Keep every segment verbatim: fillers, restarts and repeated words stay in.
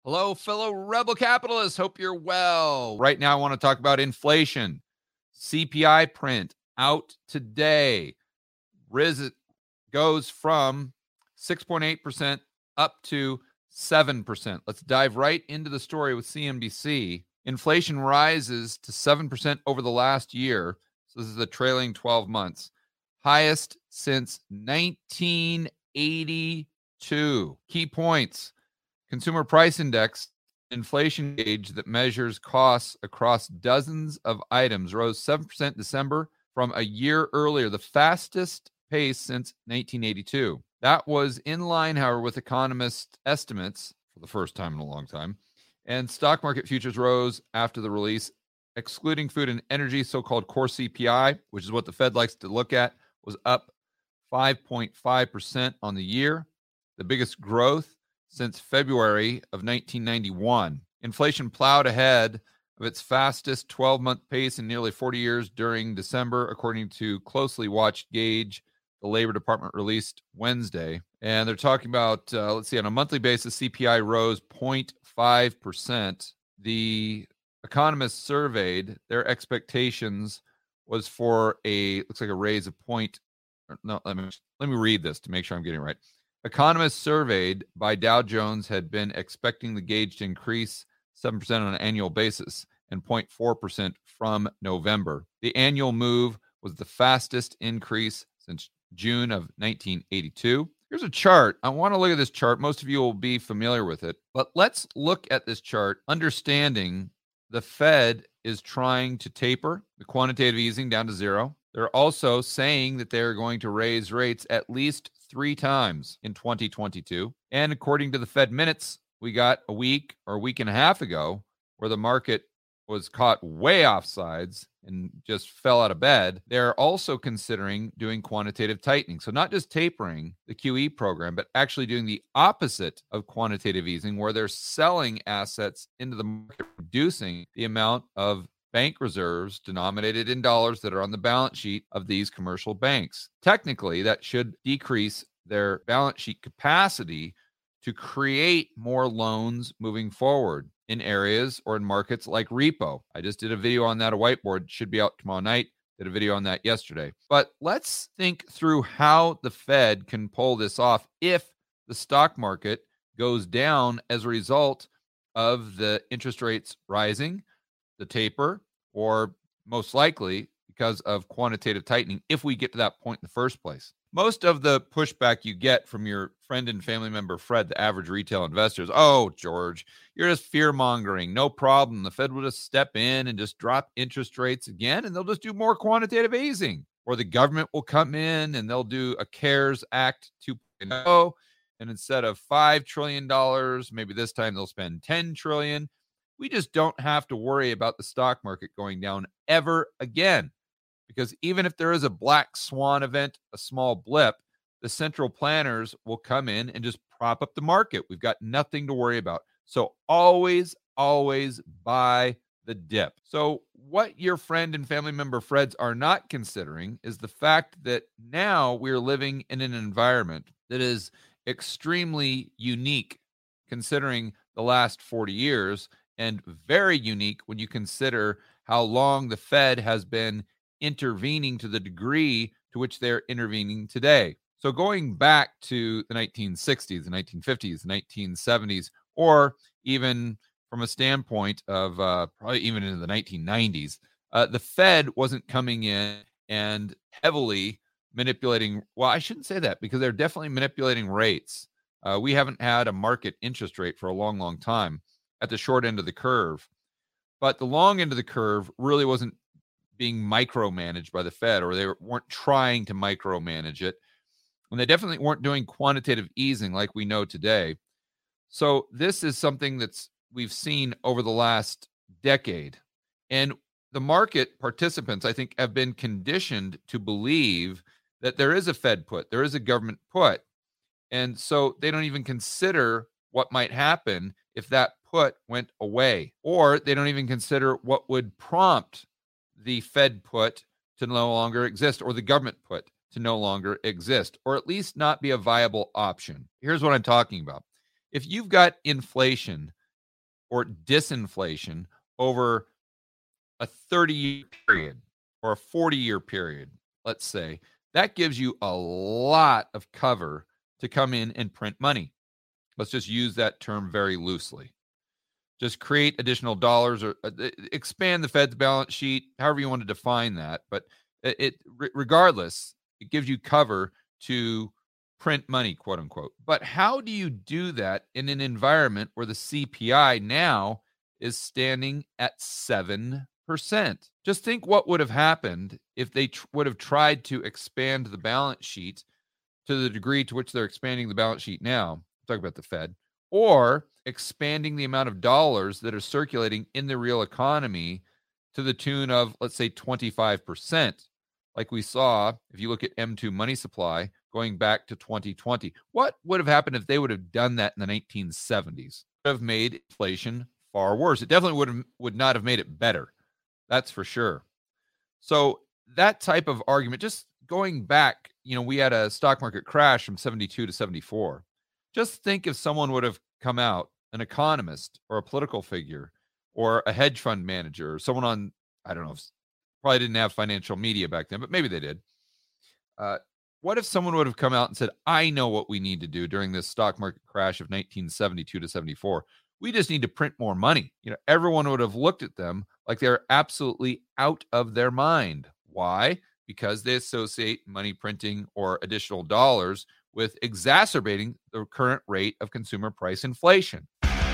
Hello, fellow rebel capitalists. Hope you're well. Right now, I want to talk about inflation. C P I print out today. Riz goes from six point eight percent up to seven percent. Let's dive right into the story with C N B C. Inflation rises to seven percent over the last year. So this is the trailing twelve months. Highest since nineteen eighty-two. Key points. Consumer Price Index, inflation gauge that measures costs across dozens of items, rose seven percent in December from a year earlier, the fastest pace since nineteen eighty-two. That was in line, however, with economist estimates for the first time in a long time. And stock market futures rose after the release, excluding food and energy, so-called core C P I, which is what the Fed likes to look at, was up five point five percent on the year, the biggest growth since February of nineteen ninety-one. Inflation plowed ahead of its fastest twelve-month pace in nearly forty years during December, according to closely watched gauge the Labor Department released Wednesday. And they're talking about, uh, let's see, on a monthly basis, C P I rose zero point five percent. The economists surveyed, their expectations was for a, looks like a raise of point, no, let me, let me read this to make sure I'm getting it right. Economists surveyed by Dow Jones had been expecting the gauge to increase seven percent on an annual basis and zero point four percent from November. The annual move was the fastest increase since June of nineteen eighty-two. Here's a chart. I want to look at this chart. Most of you will be familiar with it, but let's look at this chart, understanding the Fed is trying to taper the quantitative easing down to zero. They're also saying that they're going to raise rates at least three times in twenty twenty-two. And according to the Fed minutes, we got a week or a week and a half ago where the market was caught way offsides and just fell out of bed. They're also considering doing quantitative tightening. So not just tapering the Q E program, but actually doing the opposite of quantitative easing, where they're selling assets into the market, reducing the amount of bank reserves denominated in dollars that are on the balance sheet of these commercial banks. Technically, that should decrease their balance sheet capacity to create more loans moving forward in areas or in markets like repo. I just did a video on that, a whiteboard, should be out tomorrow night. Did a video on that yesterday. But let's think through how the Fed can pull this off if the stock market goes down as a result of the interest rates rising, the taper, or most likely because of quantitative tightening, if we get to that point in the first place. Most of the pushback you get from your friend and family member, Fred, the average retail investors, oh, George, you're just fear-mongering. No problem. The Fed will just step in and just drop interest rates again, and they'll just do more quantitative easing. Or the government will come in and they'll do a CARES Act two point oh, and instead of five trillion dollars, maybe this time they'll spend ten trillion dollars. We just don't have to worry about the stock market going down ever again. Because even if there is a black swan event, a small blip, the central planners will come in and just prop up the market. We've got nothing to worry about. So always, always buy the dip. So what your friend and family member Freds are not considering is the fact that now we're living in an environment that is extremely unique considering the last forty years, and very unique when you consider how long the Fed has been intervening to the degree to which they're intervening today. So going back to the nineteen sixties, the nineteen fifties, the nineteen seventies, or even from a standpoint of uh, probably even into the nineteen nineties, uh, the Fed wasn't coming in and heavily manipulating. Well, I shouldn't say that because they're definitely manipulating rates. Uh, we haven't had a market interest rate for a long, long time at the short end of the curve. But the long end of the curve really wasn't being micromanaged by the Fed, or they weren't trying to micromanage it. And they definitely weren't doing quantitative easing like we know today. So this is something that's we've seen over the last decade. And the market participants, I think, have been conditioned to believe that there is a Fed put, there is a government put. And so they don't even consider what might happen if that put went away, or they don't even consider what would prompt the Fed put to no longer exist, or the government put to no longer exist, or at least not be a viable option. Here's what I'm talking about. If you've got inflation or disinflation over a thirty-year period or a forty-year period, let's say, that gives you a lot of cover to come in and print money. Let's just use that term very loosely. Just create additional dollars or uh, expand the Fed's balance sheet, however you want to define that. But it, it regardless, it gives you cover to print money, quote unquote. But how do you do that in an environment where the C P I now is standing at seven percent? Just think what would have happened if they tr- would have tried to expand the balance sheet to the degree to which they're expanding the balance sheet now. I'm talking about the Fed, or expanding the amount of dollars that are circulating in the real economy to the tune of, let's say, twenty-five percent. Like we saw, if you look at M two money supply going back to twenty twenty. What would have happened if they would have done that in the nineteen seventies? It would have made inflation far worse. It definitely would have, would not have made it better. That's for sure. So that type of argument, just going back, you know, we had a stock market crash from seventy-two to seventy-four. Just think if someone would have come out, an economist or a political figure or a hedge fund manager or someone on, I don't know, probably didn't have financial media back then, but maybe they did. Uh, what if someone would have come out and said, I know what we need to do during this stock market crash of nineteen seventy-two to seventy-four. We just need to print more money. You know, everyone would have looked at them like they're absolutely out of their mind. Why? Because they associate money printing or additional dollars with exacerbating the current rate of consumer price inflation.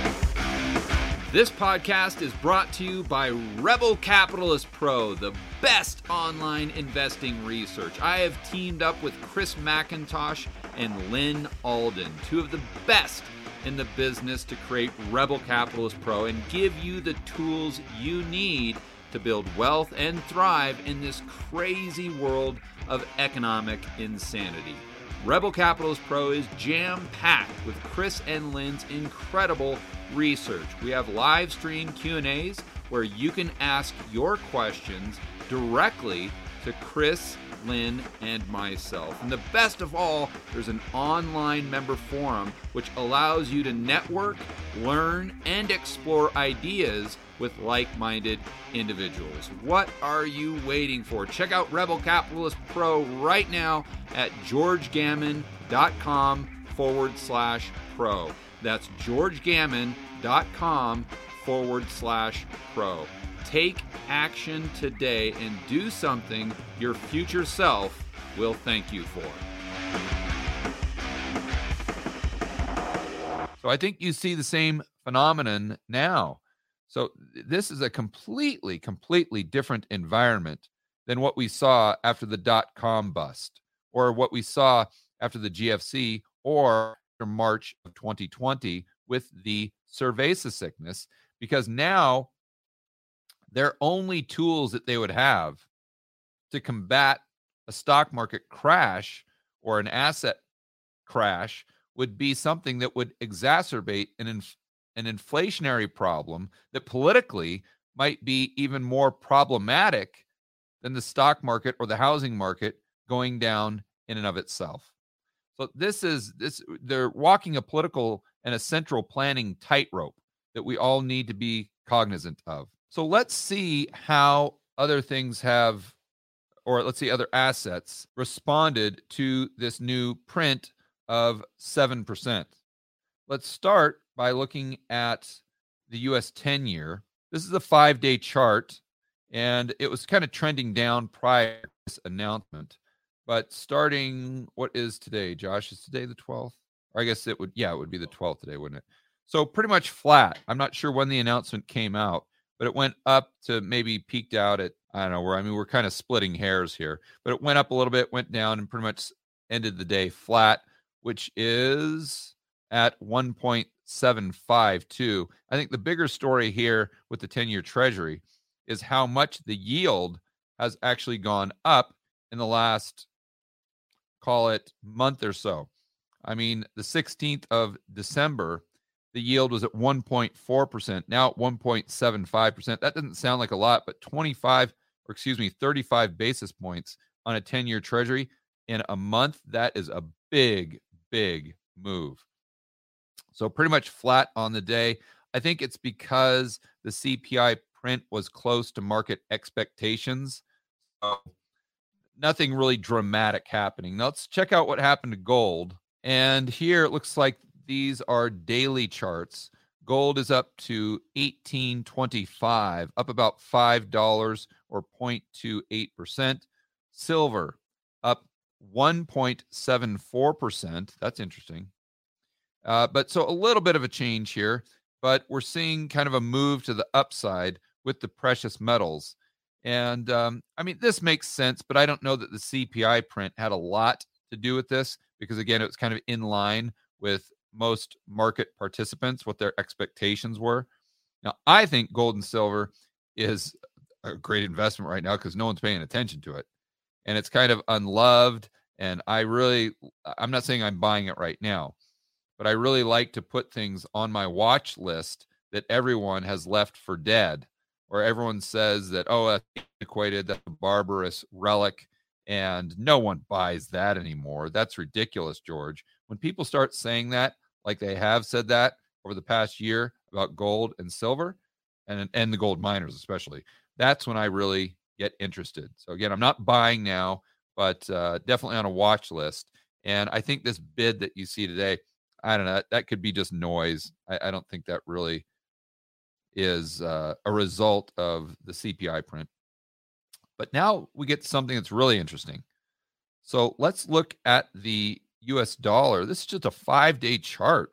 This podcast is brought to you by Rebel Capitalist Pro, the best online investing research. I have teamed up with Chris McIntosh and Lynn Alden, two of the best in the business, to create Rebel Capitalist Pro and give you the tools you need to build wealth and thrive in this crazy world of economic insanity. Rebel Capitalist Pro is jam-packed with Chris and Lynn's incredible research. We have live stream Q and A's where you can ask your questions directly to Chris, Lynn, and myself. And the best of all, there's an online member forum which allows you to network, learn, and explore ideas with like-minded individuals. What are you waiting for? Check out Rebel Capitalist Pro right now at georgegammon.com forward slash pro. That's georgegammon.com forward slash pro. Take action today and do something your future self will thank you for. So I think you see the same phenomenon now. So this is a completely, completely different environment than what we saw after the dot-com bust or what we saw after the G F C or after March of twenty twenty with the cerveza sickness, because now their only tools that they would have to combat a stock market crash or an asset crash would be something that would exacerbate an inf- an inflationary problem that politically might be even more problematic than the stock market or the housing market going down in and of itself. So this is this they're walking a political and a central planning tightrope that we all need to be cognizant of. So let's see how other things have, or let's see other assets responded to this new print of seven percent. Let's start by looking at the U S ten-year. This is a five-day chart, and it was kind of trending down prior to this announcement. But starting, what is today, Josh? Is today the twelfth? Or I guess it would, yeah, it would be the twelfth today, wouldn't it? So pretty much flat. I'm not sure when the announcement came out, but it went up to maybe peaked out at, I don't know, where, I mean, we're kind of splitting hairs here, but it went up a little bit, went down, and pretty much ended the day flat, which is at one point seven five two. I think the bigger story here with the ten-year Treasury is how much the yield has actually gone up in the last, call it, month or so. I mean, the sixteenth of December, the yield was at one point four percent, now at one point seven five percent. That doesn't sound like a lot, but twenty-five, or excuse me, thirty-five basis points on a ten-year Treasury in a month, that is a big, big move. So pretty much flat on the day. I think it's because the C P I print was close to market expectations. So nothing really dramatic happening. Now let's check out what happened to gold. And here it looks like these are daily charts. Gold is up to eighteen twenty-five, up about five dollars or zero point two eight percent. Silver up one point seven four percent. That's interesting. Uh, but so a little bit of a change here, but we're seeing kind of a move to the upside with the precious metals. And um, I mean, this makes sense, but I don't know that the C P I print had a lot to do with this because, again, it was kind of in line with most market participants, what their expectations were. Now, I think gold and silver is a great investment right now because no one's paying attention to it. And it's kind of unloved. And I really, I'm not saying I'm buying it right now, but I really like to put things on my watch list that everyone has left for dead, or everyone says that, oh, that's antiquated, that's a barbarous relic, and no one buys that anymore. That's ridiculous, George. When people start saying that, like they have said that over the past year about gold and silver, and, and the gold miners especially, that's when I really get interested. So again, I'm not buying now, but uh, definitely on a watch list. And I think this bid that you see today, I don't know, that could be just noise. I, I don't think that really is uh, a result of the C P I print. But now we get to something that's really interesting. So let's look at the U S dollar. This is just a five-day chart.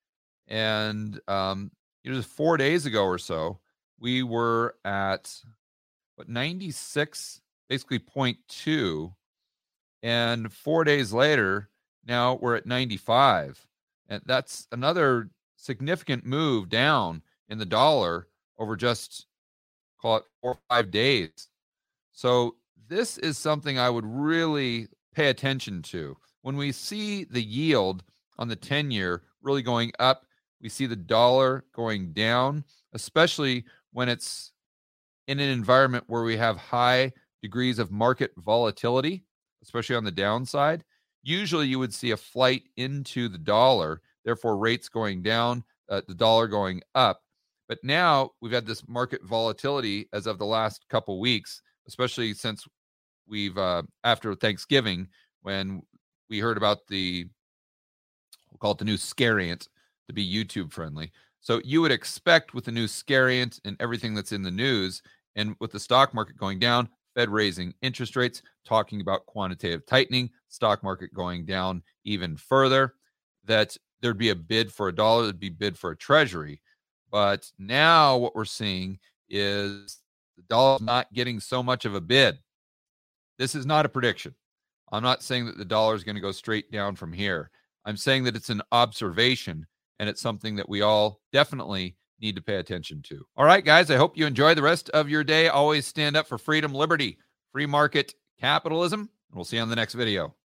And um, it was four days ago or so, we were at what, ninety-six, basically zero point two. And four days later, now we're at ninety-five. And that's another significant move down in the dollar over just, call it, four or five days. So this is something I would really pay attention to. When we see the yield on the ten-year really going up, we see the dollar going down, especially when it's in an environment where we have high degrees of market volatility, especially on the downside. Usually you would see a flight into the dollar, therefore rates going down, uh, the dollar going up. But now we've had this market volatility as of the last couple weeks, especially since we've, uh, after Thanksgiving, when we heard about the, we'll call it the new scariant to be YouTube friendly. So you would expect with the new scariant and everything that's in the news, and with the stock market going down, Fed raising interest rates, talking about quantitative tightening, stock market going down even further, that there'd be a bid for a dollar, there'd be bid for a treasury. But now what we're seeing is the dollar's not getting so much of a bid. This is not a prediction. I'm not saying that the dollar is going to go straight down from here. I'm saying that it's an observation, and it's something that we all definitely need to pay attention to. All right, guys, I hope you enjoy the rest of your day. Always stand up for freedom, liberty, free market capitalism, and we'll see you on the next video.